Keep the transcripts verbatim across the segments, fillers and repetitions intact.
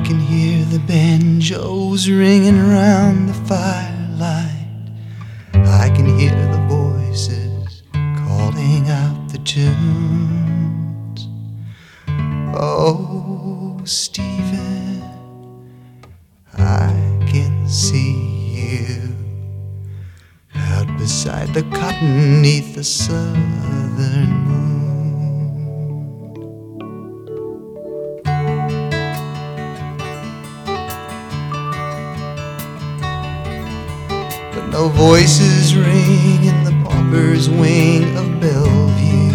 can hear the banjos ringing around the firelight. I can hear the voices calling out the tunes. Oh, Stephen, I can see you out beside the cotton 'neath the southern moon. But no voices ring in the pauper's wing of Bellevue.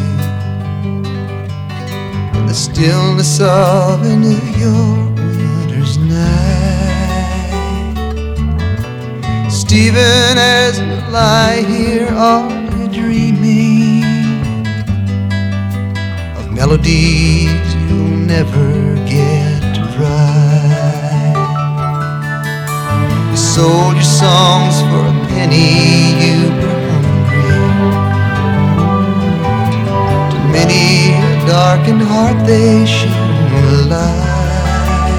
In the stillness of a New York winter's night, Stephen, as you lie here, are you dreaming of melodies you'll never get to write? You sold your songs for a penny, you were hungry. To many a darkened heart they shone a light.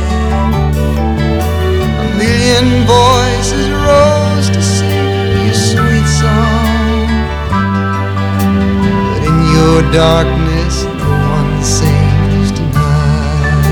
A million voices rose to sing your sweet song, but in your darkness no one sings tonight.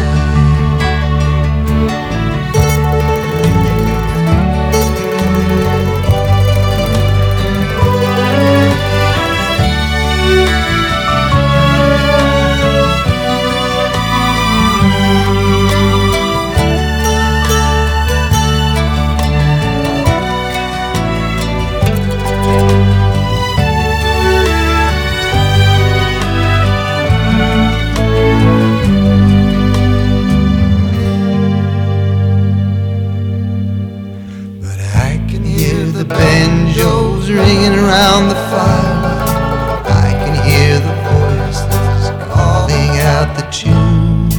The banjos ringing around the firelight. I can hear the voices calling out the tunes.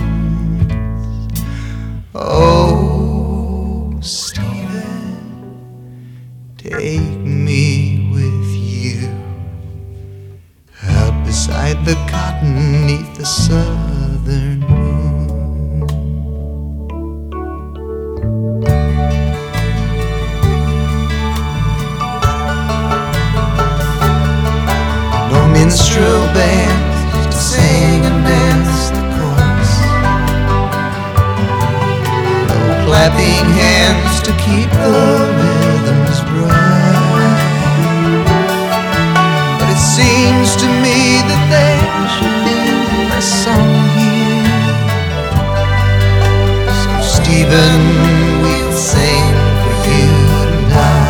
Oh, Stephen, take me with you out beside the cotton 'neath the southern moon. Minstrel bands to sing and dance the chorus. No clapping hands to keep the rhythms bright. But it seems to me that there should be a song here. So Stephen, we'll sing for you tonight.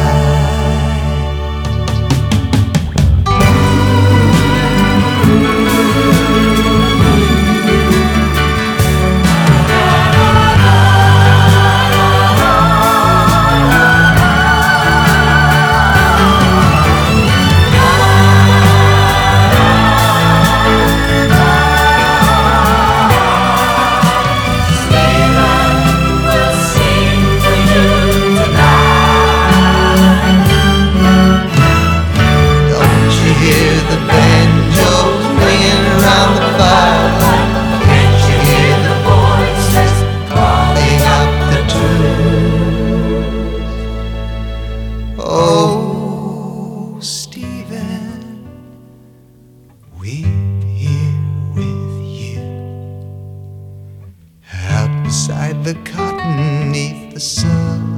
Oh, Stephen, we're here with you out beside the cotton 'neath the sun.